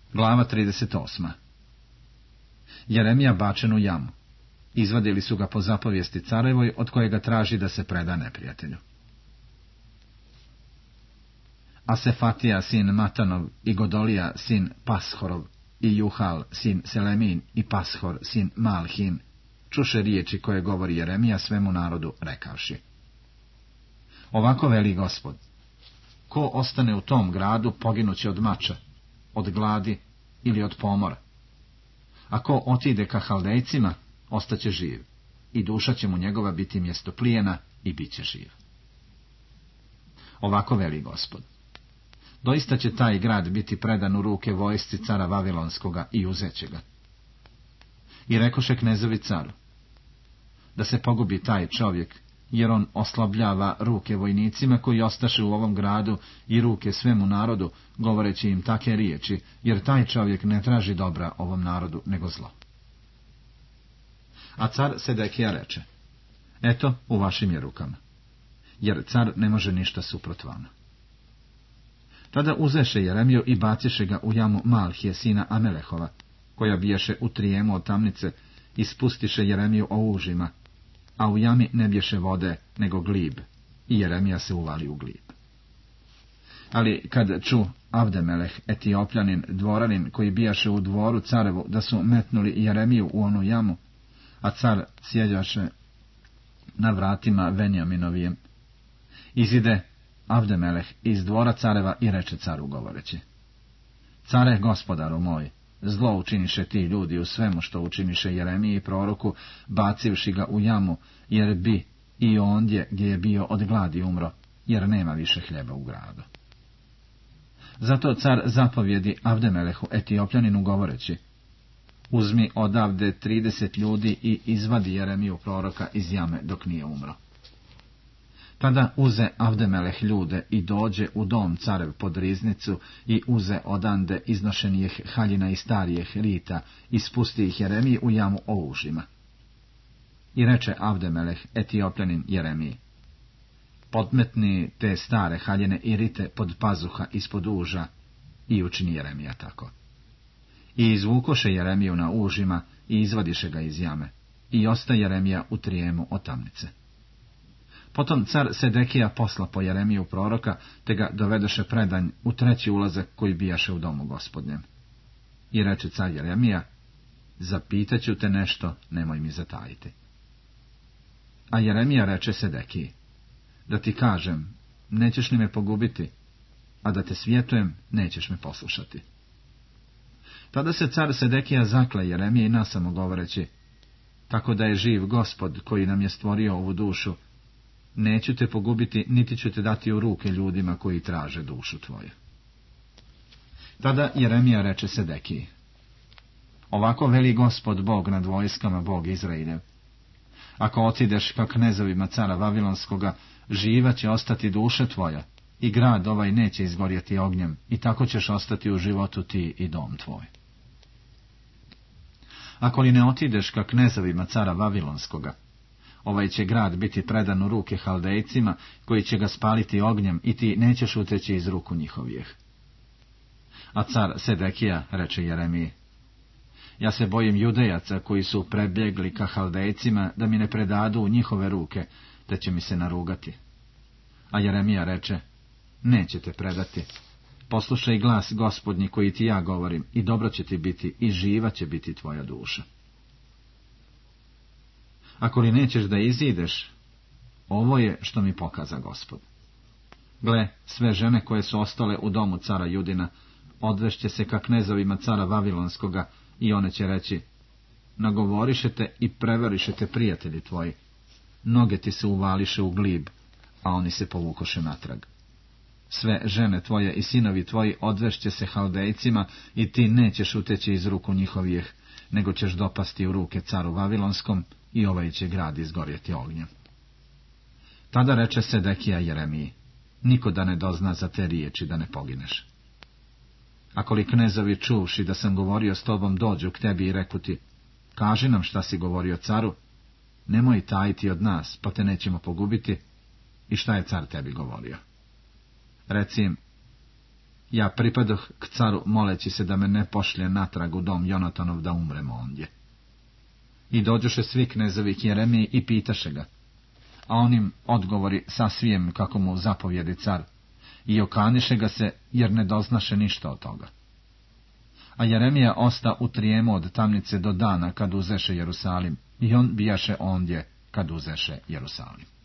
Glava 38. Jeremija bačen u jamu. Izvadili su ga po zapovijesti carevoj, od kojega traži da se preda neprijatelju. Asefatija sin Matanov i Godolija sin Pashorov i Juhal sin Selemin i Pashor sin Malhin čuše riječi koje govori Jeremija svemu narodu, rekavši: Ovako veli Gospod, ko ostane u tom gradu poginuće od mača, od gladi ili od pomora. A ko otide ka Haldejcima, ostaće živ, i duša će mu njegova biti mjesto plijena i bit će živ. Ovako veli Gospod, doista će taj grad biti predan u ruke vojsci cara Vavilonskoga i uzeće ga. I rekoše knezovi caru, da se pogubi taj čovjek, jer on oslabljava ruke vojnicima koji ostaše u ovom gradu i ruke svemu narodu, govoreći im take riječi, jer taj čovjek ne traži dobra ovom narodu, nego zlo. A car Sedekija reče: Eto, u vašim je rukama, jer car ne može ništa suprot vama. Tada uzeše Jeremiju i baciše ga u jamu Malhije sina Amelehova, koja biješe u Trijemu od tamnice, i spustiše Jeremiju o užima, a u jami ne bješe vode, nego glib, i Jeremija se uvali u glib. Ali kad ču Avdemeleh, Etiopljanin, dvoranin, koji bijaše u dvoru carevu, da su metnuli Jeremiju u onu jamu, a car sjeđaše na vratima Venjaminovijem, izide Avdemeleh iz dvora careva i reče caru govoreći: Care, gospodaru moj, zlo učiniše ti ljudi u svemu što učiniše Jeremiji proroku, bacivši ga u jamu, jer bi i ondje gdje je bio od gladi umro, jer nema više hljeba u gradu. Zato car zapovjedi Avdemelehu Etiopljaninu govoreći: Uzmi odavde 30 ljudi i izvadi Jeremiju proroka iz jame dok nije umro. Tada uze Avdemeleh ljude i dođe u dom carev pod riznicu i uze odande iznošenijeh haljina i starijeh rita i spusti ih Jeremiji u jamu o užima. I reče Avdemeleh Etiopljanin Jeremiji: Podmetni te stare haljine i rite pod pazuha ispod uža, i učini Jeremija tako. I izvukoše Jeremiju na užima i izvadiše ga iz jame, i osta Jeremija u Trijemu od tamnice. Potom car Sedekija posla po Jeremiju proroka, te ga dovedoše predanj u treći ulazak koji bijaše u domu gospodnjem. I reče car Jeremija: Zapitaću te nešto, nemoj mi zatajiti. A Jeremija reče Sedekiji: Da ti kažem, nećeš li me pogubiti, a da te svjetujem, nećeš me poslušati. Tada se car Sedekija zakle Jeremije i nasamo govoreći: Tako da je živ Gospod koji nam je stvorio ovu dušu, neću te pogubiti, niti ću te dati u ruke ljudima koji traže dušu tvoju. Tada Jeremija reče Sedekiji: Ovako veli Gospod Bog nad vojskama, Bog Izraeljev: Ako otideš ka knezovima cara Vavilonskoga, živa će ostati duša tvoja, i grad ovaj neće izgorjeti ognjem, i tako ćeš ostati u životu ti i dom tvoj. Ako li ne otideš ka knezovima cara Vavilonskoga, ovaj će grad biti predan u ruke Haldejcima, koji će ga spaliti ognjem, i ti nećeš uteći iz ruku njihovih. A car Sedekija reče Jeremiji: Ja se bojim Judejaca koji su prebjegli ka Haldejcima, da mi ne predadu u njihove ruke, te će mi se narugati. A Jeremija reče: Nećete predati. Poslušaj glas Gospodnji koji ti ja govorim, i dobro će ti biti, i živa će biti tvoja duša. Ako li nećeš da izideš, ovo je što mi pokaza Gospod. Gle, sve žene koje su ostale u domu cara Judina, odvešće se ka knezovima cara Vavilonskoga, i one će reći: Nagovorišete i preverišete prijatelji tvoji. Noge ti se uvališe u glib, a oni se povukoše natrag. Sve žene tvoje i sinovi tvoji odvešće se Haldejcima, i ti nećeš uteći iz ruku njihovih, nego ćeš dopasti u ruke caru Vavilonskom, i ovaj će grad izgorjeti ognjem. Tada reče Sedekija Jeremiji: Niko da ne dozna za te riječi, da ne pogineš. Ako li knezovi čuvši da sam govorio s tobom dođu k tebi i reku ti: Kaži nam šta si govorio caru, nemoj tajiti od nas, pa te nećemo pogubiti, i šta je car tebi govorio. Reci im: Ja pripadoh k caru moleći se da me ne pošlje natrag u dom Jonatanov da umremo ondje. I dođoše svi knezovi k Jeremiji i pitaše ga, a on im odgovori sasvijem kako mu zapovjedi car, i okaniše ga se jer ne doznaše ništa od toga. A Jeremija osta u trijemu od tamnice do dana kad uzeše Jerusalim, i on bijaše ondje kad uzeše Jerusalim.